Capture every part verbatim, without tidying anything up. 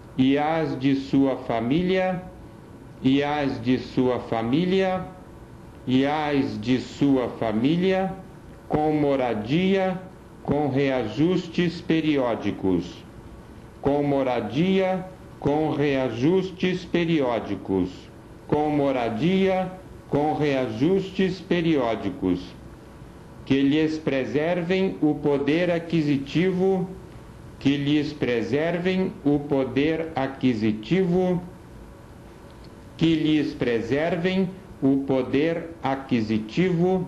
e as de sua família, e as de sua família, e as de sua família, com moradia, com reajustes periódicos, com moradia, com reajustes periódicos, com moradia, com reajustes periódicos, que lhes preservem o poder aquisitivo, que lhes preservem o poder aquisitivo, que lhes preservem o poder aquisitivo.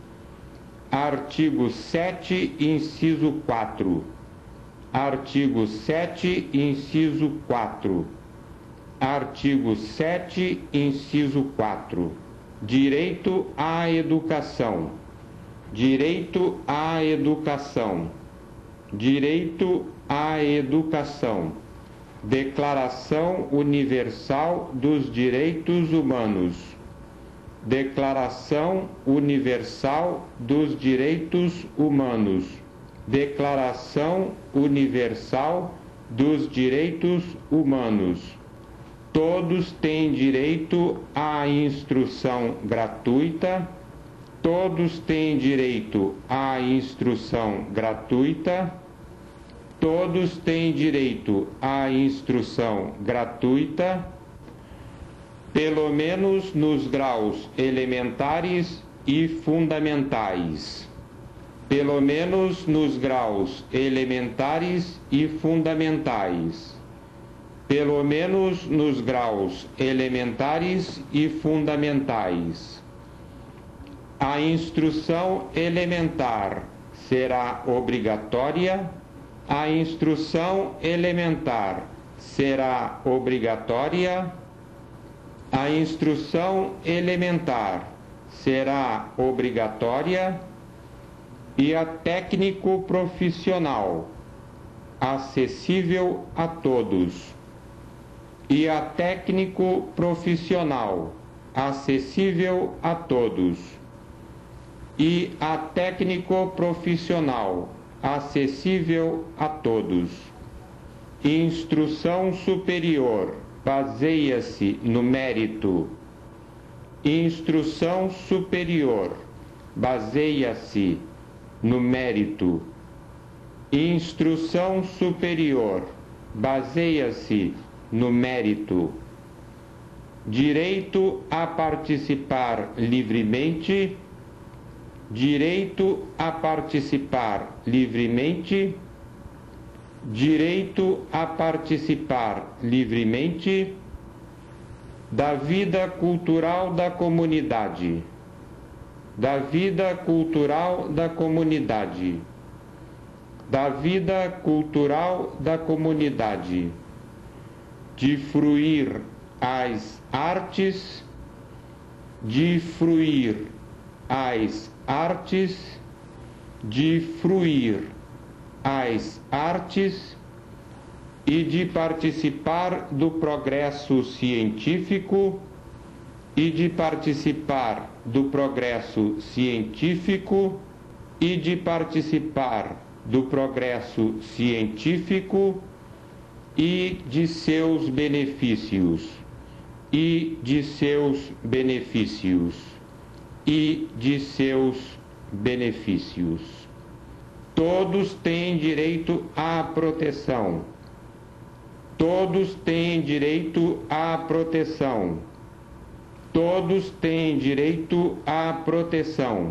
Artigo sete, inciso quatro. Artigo sete, inciso quatro. Artigo sete, inciso quatro. Direito à educação. Direito à educação. Direito à educação. Declaração Universal dos Direitos Humanos. Declaração Universal dos Direitos Humanos. Declaração Universal dos Direitos Humanos. Todos têm direito à instrução gratuita. Todos têm direito à instrução gratuita. Todos têm direito à instrução gratuita, pelo menos nos graus elementares e fundamentais. Pelo menos nos graus elementares e fundamentais. Pelo menos nos graus elementares e fundamentais. A instrução elementar será obrigatória. A instrução elementar será obrigatória. A instrução elementar será obrigatória e a técnico-profissional acessível a todos. E a técnico-profissional acessível a todos. E a técnico-profissional acessível a todos. Instrução superior baseia-se no mérito. Instrução superior baseia-se no mérito. Instrução superior baseia-se no mérito. Direito a participar livremente. Direito a participar livremente. Direito a participar livremente da vida cultural da comunidade. Da vida cultural da comunidade. Da vida cultural da comunidade. De fruir as artes. De fruir as artes, de fruir as artes e de participar do progresso científico e de participar do progresso científico e de participar do progresso científico e de seus benefícios e de seus benefícios e de seus benefícios. Todos têm direito à proteção. Todos têm direito à proteção. Todos têm direito à proteção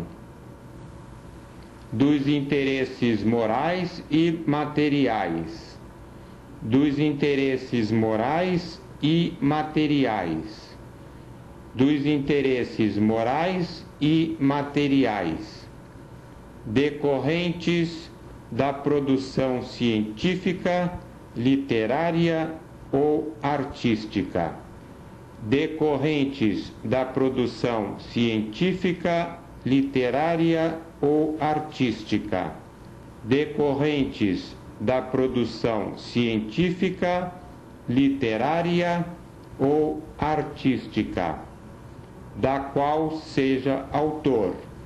dos interesses morais e materiais. Dos interesses morais e materiais. Dos interesses morais e materiais decorrentes da produção científica, literária ou artística. Decorrentes da produção científica, literária ou artística. Decorrentes da produção científica, literária ou artística, da qual seja autor.